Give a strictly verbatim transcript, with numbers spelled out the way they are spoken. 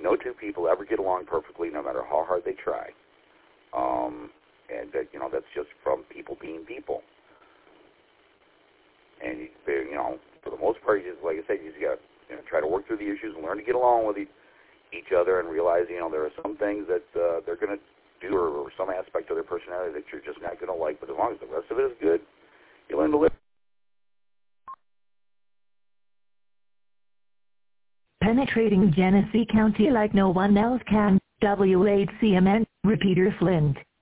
no two people ever get along perfectly, no matter how hard they try. Um, and that, you know, that's just from people being people. And you, you know, for the most part, you just, like I said, you just got to you know, try to work through the issues and learn to get along with each other, and realize, you know, there are some things that uh, they're going to do, or, or some aspect of their personality that you're just not going to like. But as long as the rest of it is good, you learn to live. Penetrating Genesee County like no one else can. W eight C M N, Repeater Flint.